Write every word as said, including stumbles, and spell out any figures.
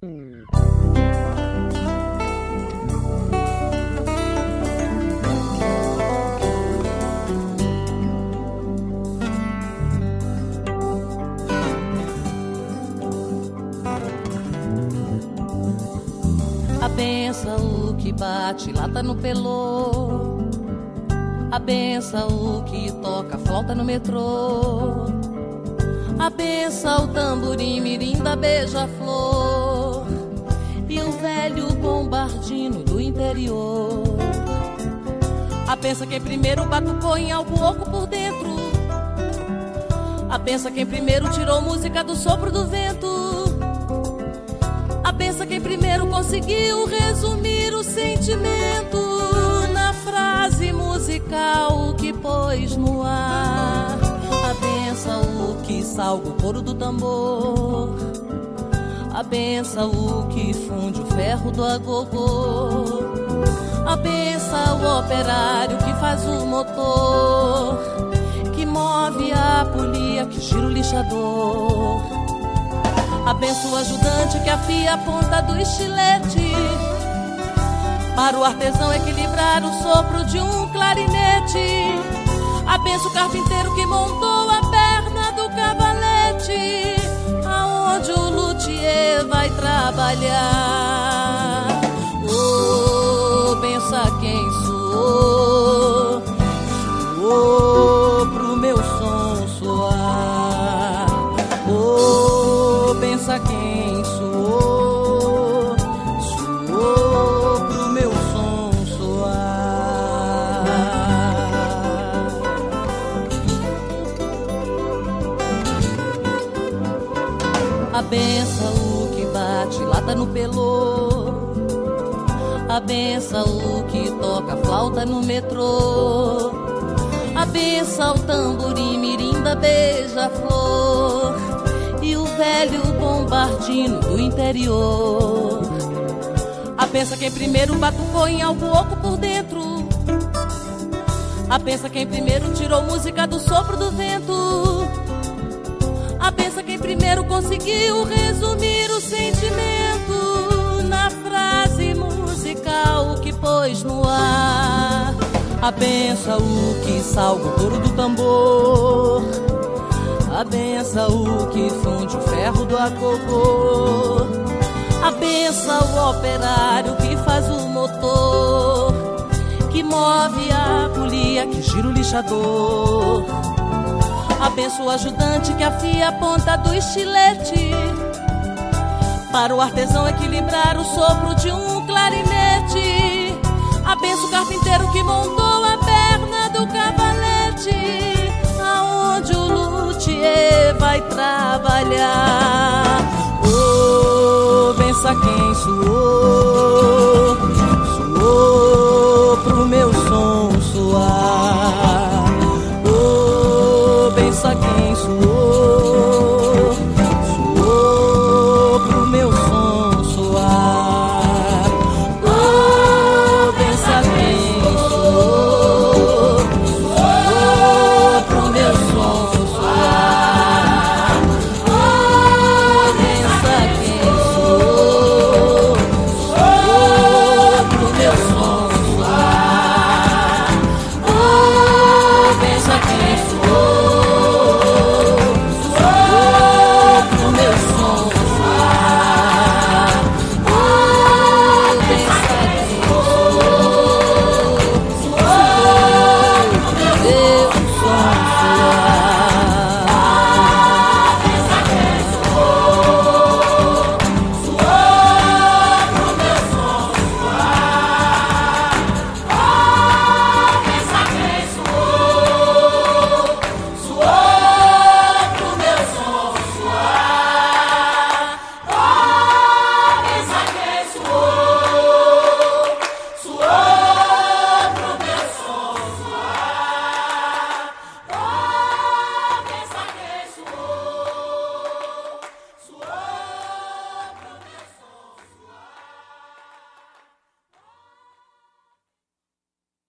A benção o que bate lata no pelô, a benção o que toca flauta no metrô, a benção o tamborim mirim da beija-flor e o velho bombardino do interior. A benção quem primeiro batucou em algo oco por dentro, a benção quem primeiro tirou música do sopro do vento, a benção quem primeiro conseguiu resumir o sentimento na frase musical que pôs no ar. A benção o que salga o couro do tambor, a benção o que funde o ferro do agogô, a benção o operário que faz o motor, que move a polia, que gira o lixador. Abençoa o ajudante que afia a ponta do estilete, para o artesão equilibrar o sopro de um clarinete. Abençoa o carpinteiro que montou a perna do cavalete, aonde o luthier vai trabalhar. Oh, pensa quem suou, suou pro meu som soar. Oh, pensa quem suou, suou pro meu som soar. A benção o que bate lata no pelô, a benção o que toca flauta no metrô, a benção o tamborim mirim da beija-flor e o velho bombardino do interior. A benção quem primeiro batucou em algo oco por dentro, a benção quem primeiro tirou música do sopro do vento, a benção quem primeiro conseguiu resumir o sentimento na frase musical que pôs no ar. A benção o que salga o couro do tambor, a benção o que funde o ferro do agogô, a benção o operário que faz o motor, que move a polia, que gira o lixador. A benção o ajudante que afia a ponta do estilete, para o artesão equilibrar o sopro de um clarinete. A benção o carpinteiro que montou a perna do cavalete, aonde o luthier vai trabalhar. Oh, bença quem suou,